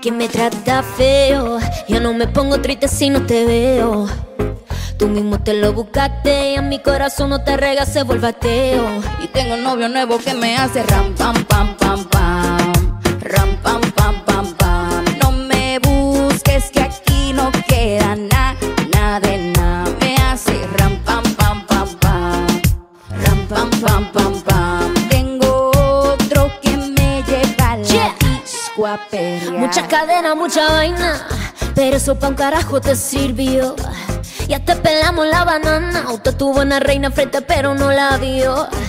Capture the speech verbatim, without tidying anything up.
que me trata feo. Yo no me pongo triste si no te veo. Tú mismo te lo buscaste y a mi corazón no te rega, se vuelve ateo. Y tengo un novio nuevo que me hace ram pam pam pam pam, ram pam pam pam pam. No me busques que aquí no queda nada, nada de nada. Me hace ram pam pam pam pam, ram pam pam pam pam. Tengo otro que me lleva a la Yeah. disco a perrear. Mucha cadena, mucha vaina, pero eso pa' un carajo te sirvió. Ya te pelamos la banana. Usted tuvo una reina frente pero no la vio.